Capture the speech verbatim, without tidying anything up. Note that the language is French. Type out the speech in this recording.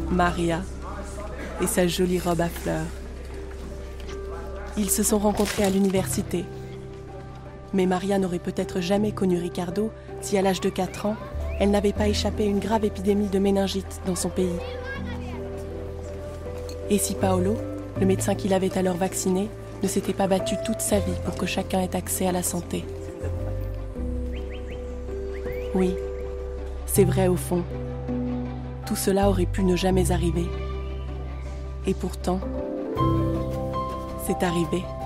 Maria et sa jolie robe à fleurs. Ils se sont rencontrés à l'université. Mais Maria n'aurait peut-être jamais connu Ricardo si, à l'âge de quatre ans, elle n'avait pas échappé à une grave épidémie de méningite dans son pays. Et si Paolo, le médecin qui l'avait alors vacciné, ne s'était pas battu toute sa vie pour que chacun ait accès à la santé. Oui, c'est vrai au fond. Tout cela aurait pu ne jamais arriver. Et pourtant, c'est arrivé.